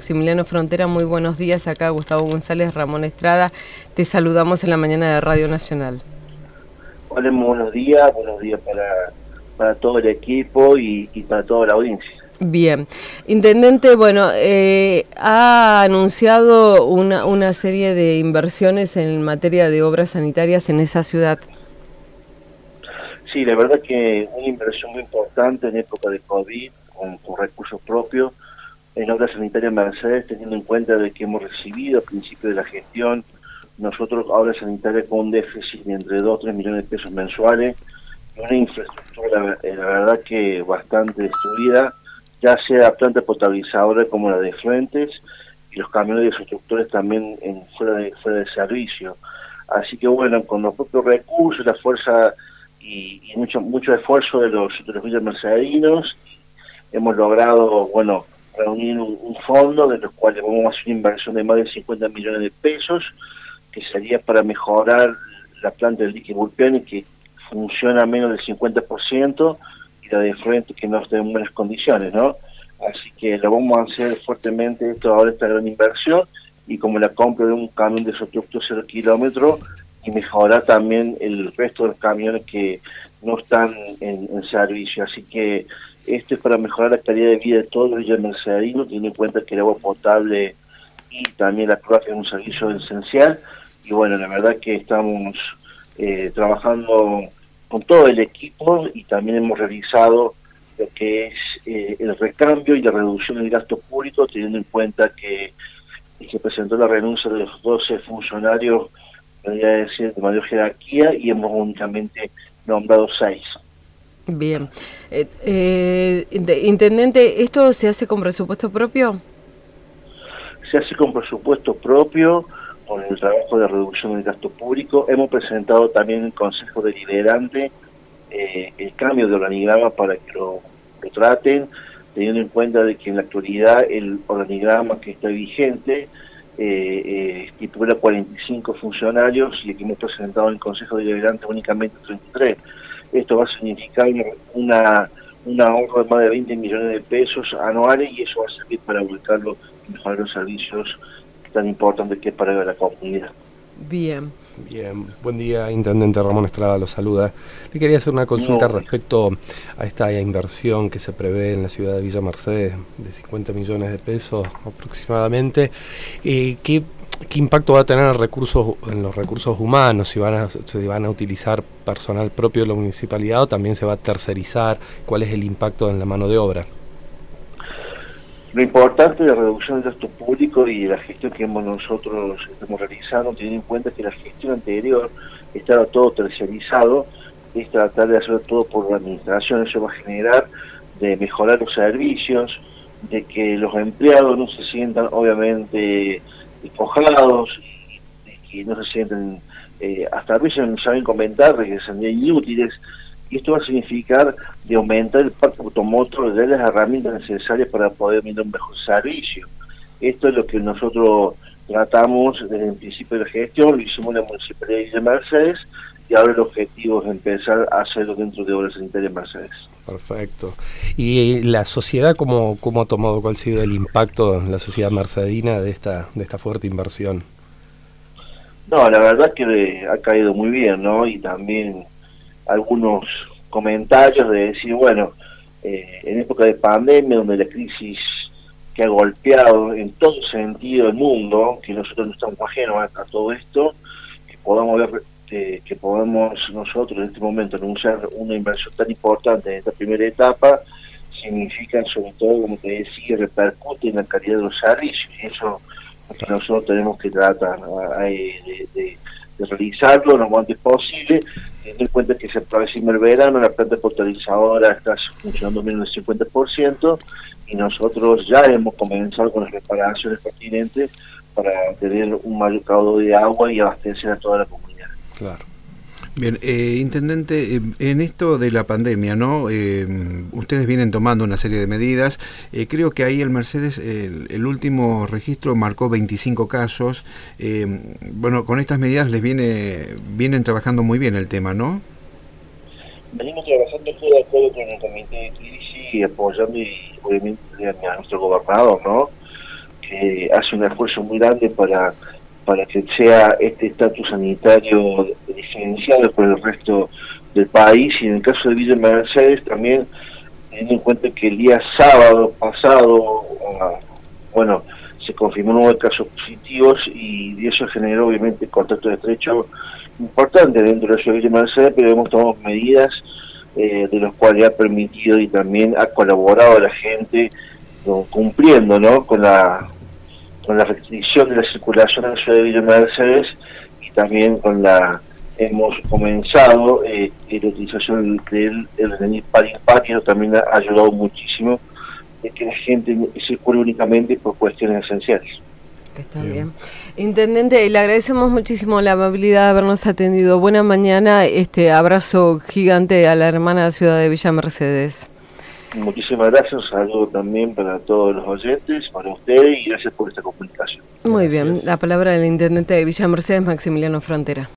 Maximiliano Frontera, muy buenos días. Acá Gustavo González, Ramón Estrada. Te saludamos en la mañana de Radio Nacional. Hola, muy buenos días para todo el equipo y para toda la audiencia. Bien. Intendente, bueno, ha anunciado una serie de inversiones en materia de obras sanitarias en esa ciudad. Sí, la verdad que una inversión muy importante en época de COVID, con recursos propios, en obras sanitarias Mercedes, teniendo en cuenta de que hemos recibido al principio de la gestión, nosotros obras sanitarias con un déficit de entre 2 o 3 millones de pesos mensuales, y una infraestructura, la verdad que bastante destruida, ya sea planta potabilizadora como la de Fuentes, y los camiones de constructores también fuera de servicio. Así que bueno, con los propios recursos, la fuerza y mucho esfuerzo de los villas mercedinos, hemos logrado, bueno, reunir un fondo de los cuales vamos a hacer una inversión de más de 50 millones de pesos, que sería para mejorar la planta del dique Bulpiani, que funciona a menos del 50%, y la de frente que no está en buenas condiciones, ¿no? Así que lo vamos a hacer fuertemente esta gran inversión, y como la compra de un camión de constructor 0 kilómetros, y mejorar también el resto de los camiones que no están en servicio. Así que esto es para mejorar la calidad de vida de todos los villas mercedinos, teniendo en cuenta que el agua potable y también la cloaca es un servicio esencial. Y bueno, la verdad que estamos trabajando con todo el equipo, y también hemos realizado lo que es el recambio y la reducción del gasto público, teniendo en cuenta que se presentó la renuncia de los 12 funcionarios, podría decir, de mayor jerarquía, y hemos únicamente nombrado 6. Bien. Intendente, ¿esto se hace con presupuesto propio? Se hace con presupuesto propio, con el trabajo de reducción del gasto público. Hemos presentado también en el Consejo Deliberante el cambio de organigrama para que lo traten, teniendo en cuenta de que en la actualidad el organigrama que está vigente estipula 45 funcionarios, y aquí hemos presentado en el Consejo Deliberante únicamente 33. Esto va a significar un ahorro de más de 20 millones de pesos anuales, y eso va a servir para volcarlo y mejorar los servicios tan importantes que es para la comunidad. Bien. Bien, buen día, Intendente. Ramón Estrada lo saluda. Le quería hacer una consulta respecto a esta inversión que se prevé en la ciudad de Villa Mercedes de 50 millones de pesos aproximadamente. ¿Qué impacto va a tener en los recursos humanos? ¿Se van a utilizar personal propio de la municipalidad o también se va a tercerizar? ¿Cuál es el impacto en la mano de obra? Lo importante de la reducción del gasto público y de la gestión que nosotros estamos realizando, teniendo en cuenta que la gestión anterior estaba todo terciarizado, es tratar de hacerlo todo por la administración. Eso va a generar de mejorar los servicios, de que los empleados no se sientan obviamente despojados, de que no se sientan, hasta a veces no saben comentar, de que son inútiles. Y esto va a significar de aumentar el parque automotor, de las herramientas necesarias para poder brindar un mejor servicio. Esto es lo que nosotros tratamos desde el principio de la gestión, lo hicimos en la Municipalidad de Mercedes, y ahora el objetivo es empezar a hacerlo dentro de Obras Sanitarias Mercedes. Perfecto. ¿Y la sociedad cómo ha tomado, cuál ha sido el impacto en la sociedad mercedina de esta fuerte inversión? No, la verdad que ha caído muy bien, ¿no? Y también algunos comentarios de decir, bueno, en época de pandemia, donde la crisis que ha golpeado en todo sentido el mundo, que nosotros no estamos ajenos a todo esto, que podamos nosotros en este momento anunciar una inversión tan importante en esta primera etapa, significa sobre todo, como te decía, repercute en la calidad de los servicios, y eso es lo que nosotros tenemos que tratar de realizarlo lo más antes posible, teniendo en cuenta que se aproxima el verano, la planta potabilizadora está funcionando menos del 50%, y nosotros ya hemos comenzado con las reparaciones pertinentes para tener un mayor caudal de agua y abastecer a toda la comunidad. Claro. Bien, Intendente, en esto de la pandemia, ¿no? Ustedes vienen tomando una serie de medidas. Creo que ahí el Mercedes, el último registro marcó 25 casos. Bueno, con estas medidas vienen trabajando muy bien el tema, ¿no? Venimos trabajando de acuerdo con el comité de crisis y apoyando y obviamente a nuestro gobernador, ¿no? que hace un esfuerzo muy grande para que sea este estatus sanitario diferenciado con el resto del país. Y en el caso de Villa Mercedes también, teniendo en cuenta que el día sábado pasado, se confirmó 9 casos positivos y eso generó obviamente contacto estrecho importante dentro de la ciudad de Villa Mercedes, pero hemos tomado medidas de los cuales ha permitido y también ha colaborado a la gente cumpliendo, ¿no?, con la restricción de la circulación en la ciudad de Villa Mercedes, y también hemos comenzado la utilización del venir par impar, que también ha ayudado muchísimo de que la gente circule únicamente por cuestiones esenciales. Está bien. Intendente, le agradecemos muchísimo la amabilidad de habernos atendido. Buena mañana, abrazo gigante a la hermana ciudad de Villa Mercedes. Muchísimas gracias, un saludo también para todos los oyentes, para ustedes, y gracias por esta comunicación. Muy bien, la palabra del intendente de Villa Mercedes, Maximiliano Frontera.